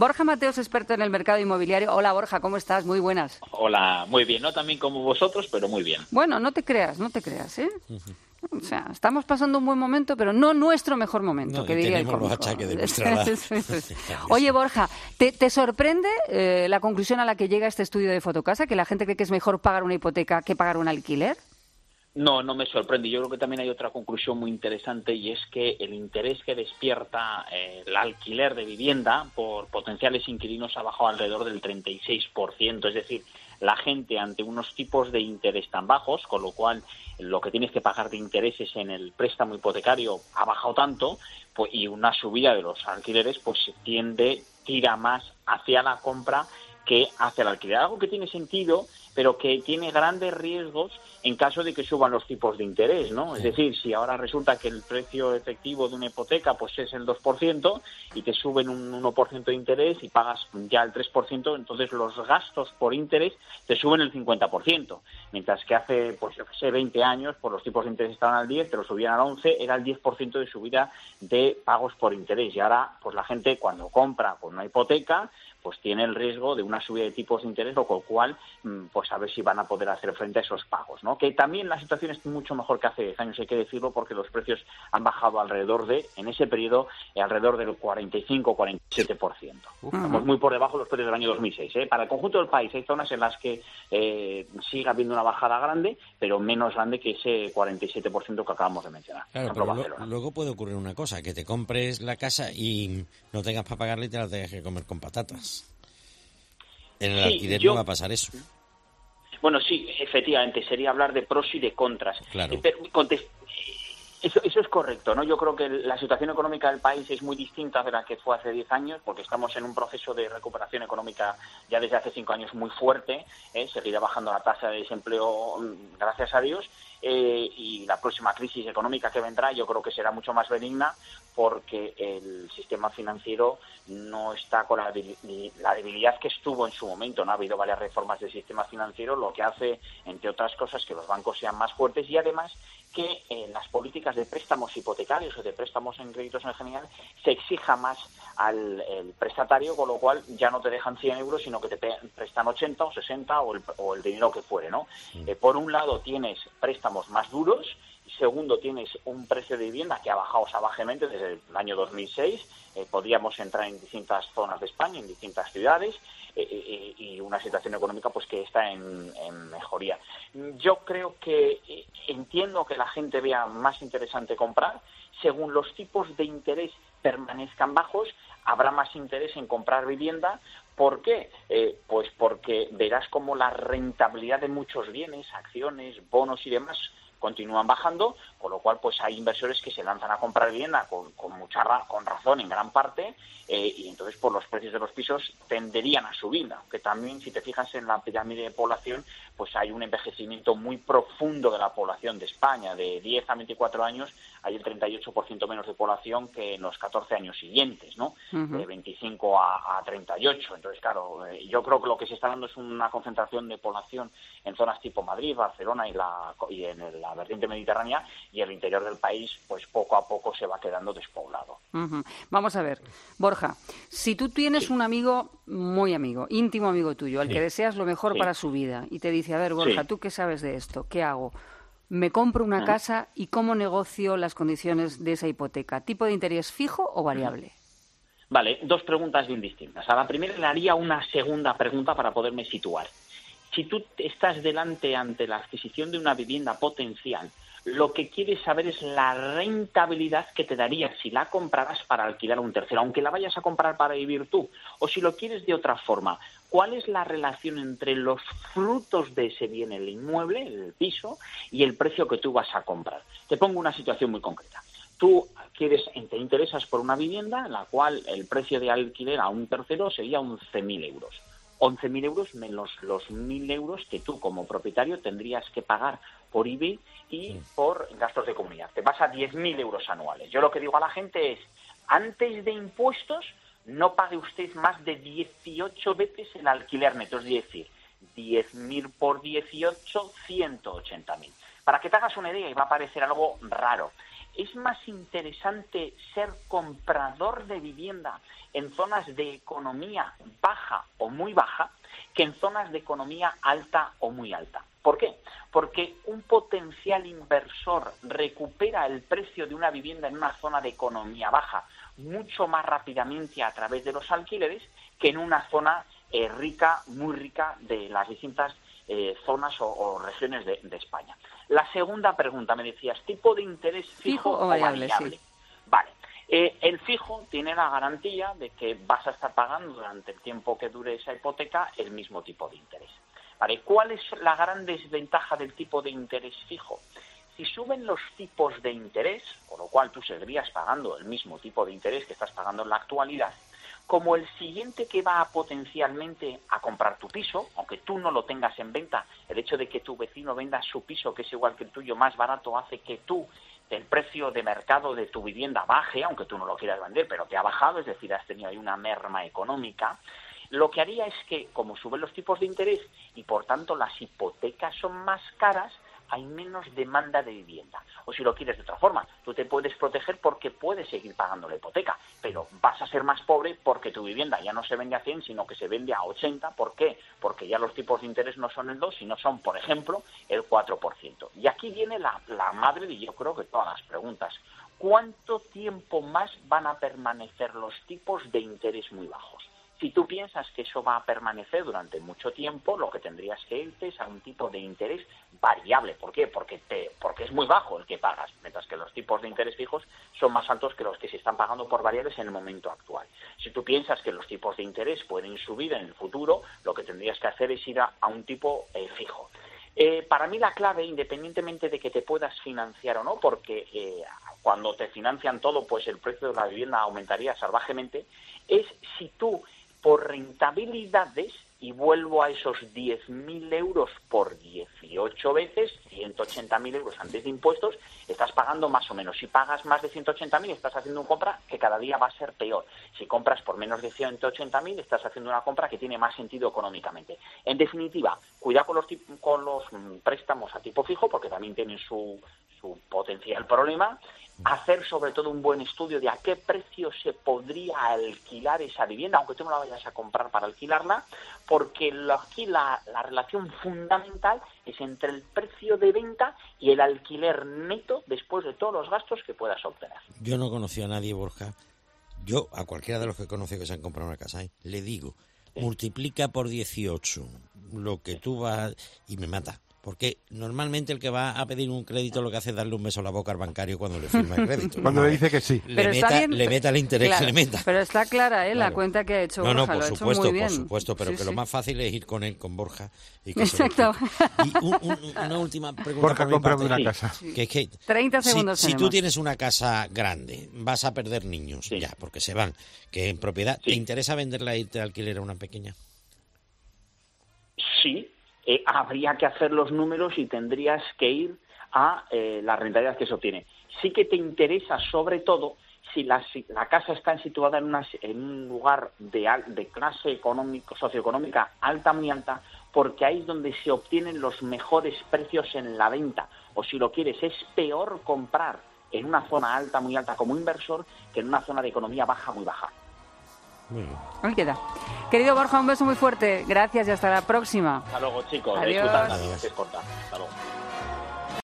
Borja Mateos, experto en el mercado inmobiliario. Hola, Borja, ¿cómo estás? Muy buenas. Hola, muy bien. No también como vosotros, pero muy bien. Bueno, no te creas, ¿eh? O sea, estamos pasando un buen momento, pero no nuestro mejor momento, No, que diría el tenemos cómico. los achaques de nuestra edad. Oye, Borja, ¿te sorprende la conclusión a la que llega este estudio de Fotocasa, que la gente cree que es mejor pagar una hipoteca que pagar un alquiler? No, no me sorprende. Yo creo que también hay otra conclusión muy interesante y es que el interés que despierta el alquiler de vivienda por potenciales inquilinos ha bajado alrededor del 36%. Es decir, la gente ante unos tipos de interés tan bajos, con lo cual lo que tienes que pagar de intereses en el préstamo hipotecario ha bajado tanto, pues, y una subida de los alquileres, pues tira más hacia la compra que hacia el alquiler. Algo que tiene sentido, pero que tiene grandes riesgos en caso de que suban los tipos de interés, ¿no? Es decir, si ahora resulta que el precio efectivo de una hipoteca pues es el 2% y te suben un 1% de interés y pagas ya el 3%, entonces los gastos por interés te suben el 50%. Mientras que hace, pues yo que sé, 20 años, pues los tipos de interés estaban al 10, te lo subían al 11, era el 10% de subida de pagos por interés. Y ahora, pues la gente cuando compra pues una hipoteca, pues tiene el riesgo de una subida de tipos de interés, lo cual, pues a ver si van a poder hacer frente a esos pagos, ¿no? Que también la situación es mucho mejor que hace 10 años, hay que decirlo, porque los precios han bajado en ese periodo, alrededor del 45-47%. Estamos muy por debajo de los precios del año 2006, ¿eh? Para el conjunto del país hay zonas en las que sigue habiendo una bajada grande, pero menos grande que ese 47% que acabamos de mencionar. Claro, pero luego puede ocurrir una cosa, que te compres la casa y no tengas para pagarla y te la tengas que comer con patatas. En el alquiler no va a pasar eso. Bueno, sí, efectivamente, sería hablar de pros y de contras. Claro. Eso es correcto, ¿no? Yo creo que la situación económica del país es muy distinta de la que fue hace 10 años, porque estamos en un proceso de recuperación económica ya desde hace 5 años muy fuerte, seguirá bajando la tasa de desempleo, gracias a Dios, y la próxima crisis económica que vendrá yo creo que será mucho más benigna, porque el sistema financiero no está con la debilidad que estuvo en su momento, ¿no? Ha habido varias reformas del sistema financiero, lo que hace, entre otras cosas, que los bancos sean más fuertes y además que en las políticas de préstamos hipotecarios o de préstamos en créditos en general se exija más al prestatario, con lo cual ya no te dejan 100 euros, sino que te prestan 80 o 60 o el dinero que fuere, ¿no? Por un lado tienes préstamos más duros, segundo tienes un precio de vivienda que ha bajado salvajemente desde el año 2006, podríamos entrar en distintas zonas de España, en distintas ciudades, y una situación económica pues que está en mejoría. Yo creo que entiendo que la gente vea más interesante comprar. Según los tipos de interés permanezcan bajos, habrá más interés en comprar vivienda. ¿Por qué? Pues porque verás como la rentabilidad de muchos bienes, acciones, bonos y demás continúan bajando, con lo cual pues hay inversores que se lanzan a comprar vivienda con razón en gran parte, y entonces pues los precios de los pisos tenderían a subir, aunque también si te fijas en la pirámide de población pues hay un envejecimiento muy profundo de la población de España. De 10 a 24 años hay el 38% menos de población que en los 14 años siguientes, ¿no? De 25 a 38. Entonces, claro, yo creo que lo que se está dando es una concentración de población en zonas tipo Madrid, Barcelona y en la vertiente mediterránea, y el interior del país, pues poco a poco se va quedando despoblado. Vamos a ver, Borja, si tú tienes un amigo, muy amigo, íntimo amigo tuyo, al que deseas lo mejor para su vida, y te dice, a ver, Borja, ¿tú qué sabes de esto? ¿Qué hago? ¿Me compro una casa y cómo negocio las condiciones de esa hipoteca? ¿Tipo de interés fijo o variable? Vale, dos preguntas bien distintas. A la primera le haría una segunda pregunta para poderme situar. Si tú estás ante la adquisición de una vivienda potencial, lo que quieres saber es la rentabilidad que te daría si la compraras para alquilar a un tercero, aunque la vayas a comprar para vivir tú, o si lo quieres de otra forma. ¿Cuál es la relación entre los frutos de ese bien, el inmueble, el piso, y el precio que tú vas a comprar? Te pongo una situación muy concreta. Tú te interesas por una vivienda en la cual el precio de alquiler a un tercero sería 11.000 euros. 11.000 euros menos los 1.000 euros que tú como propietario tendrías que pagar por IBI y por gastos de comunidad. Te vas a 10.000 euros anuales. Yo lo que digo a la gente es, antes de impuestos, no pague usted más de 18 veces el alquiler neto, es decir, 10.000 por 18, 180.000. Para que te hagas una idea, y va a parecer algo raro, es más interesante ser comprador de vivienda en zonas de economía baja o muy baja que en zonas de economía alta o muy alta. ¿Por qué? Porque un potencial inversor recupera el precio de una vivienda en una zona de economía baja mucho más rápidamente a través de los alquileres que en una zona rica, muy rica, de las distintas zonas o regiones de España. La segunda pregunta, me decías, ¿tipo de interés fijo o variable? Sí. Vale. El fijo tiene la garantía de que vas a estar pagando durante el tiempo que dure esa hipoteca el mismo tipo de interés. Vale. ¿Cuál es la gran desventaja del tipo de interés fijo? Si suben los tipos de interés, con lo cual tú seguirías pagando el mismo tipo de interés que estás pagando en la actualidad, como el siguiente que va potencialmente a comprar tu piso, aunque tú no lo tengas en venta, el hecho de que tu vecino venda su piso, que es igual que el tuyo, más barato, hace que el precio de mercado de tu vivienda baje, aunque tú no lo quieras vender, pero te ha bajado, es decir, has tenido ahí una merma económica. Lo que haría es que, como suben los tipos de interés y por tanto las hipotecas son más caras, hay menos demanda de vivienda. O si lo quieres de otra forma, tú te puedes proteger porque puedes seguir pagando la hipoteca, pero vas a ser más pobre porque tu vivienda ya no se vende a 100, sino que se vende a 80. ¿Por qué? Porque ya los tipos de interés no son el 2, sino son, por ejemplo, el 4%. Y aquí viene la madre de, yo creo, que todas las preguntas. ¿Cuánto tiempo más van a permanecer los tipos de interés muy bajos? Si tú piensas que eso va a permanecer durante mucho tiempo, lo que tendrías que irte es a un tipo de interés variable. ¿Por qué? Porque es muy bajo el que pagas, mientras que los tipos de interés fijos son más altos que los que se están pagando por variables en el momento actual. Si tú piensas que los tipos de interés pueden subir en el futuro, lo que tendrías que hacer es ir a un tipo fijo. Para mí la clave, independientemente de que te puedas financiar o no, porque cuando te financian todo, pues el precio de la vivienda aumentaría salvajemente, es si tú, por rentabilidades, y vuelvo a esos 10.000 euros por 18 veces, 180.000 euros antes de impuestos, estás pagando más o menos. Si pagas más de 180.000, estás haciendo una compra que cada día va a ser peor. Si compras por menos de 180.000, estás haciendo una compra que tiene más sentido económicamente. En definitiva, cuidado con los préstamos a tipo fijo, porque también tienen su potencial problema. Hacer sobre todo un buen estudio de a qué precio se podría alquilar esa vivienda, aunque tú no la vayas a comprar para alquilarla, porque aquí la relación fundamental es entre el precio de venta y el alquiler neto después de todos los gastos que puedas obtener. Yo no conocí a nadie, Borja. Yo, a cualquiera de los que conozco que se han comprado una casa, le digo, multiplica por 18 lo que tú vas y me mata. Porque normalmente el que va a pedir un crédito lo que hace es darle un beso a la boca al bancario cuando le firma el crédito. Cuando le dice que sí. Le meta el interés, claro, que le meta. Pero está clara, la cuenta que ha hecho Borja. No, por supuesto, por supuesto, pero sí, que lo más fácil es ir con él, con Borja. Y que exacto. Y una última pregunta. Borja, cómprame una casa. Sí. Que es que 30 segundos si tú tienes una casa grande, vas a perder niños, ya, porque se van, que en propiedad, ¿te interesa venderla e irte de alquiler a una pequeña? Sí. Habría que hacer los números y tendrías que ir a la rentabilidad que se obtiene. Sí que te interesa, sobre todo, si la casa está situada en un lugar de clase socioeconómica alta, muy alta, porque ahí es donde se obtienen los mejores precios en la venta. O si lo quieres, es peor comprar en una zona alta, muy alta como inversor, que en una zona de economía baja, muy baja. Ahí queda. Querido Borja, un beso muy fuerte. Gracias y hasta la próxima. Hasta luego, chicos. Adiós. Disfrutad. Hasta luego.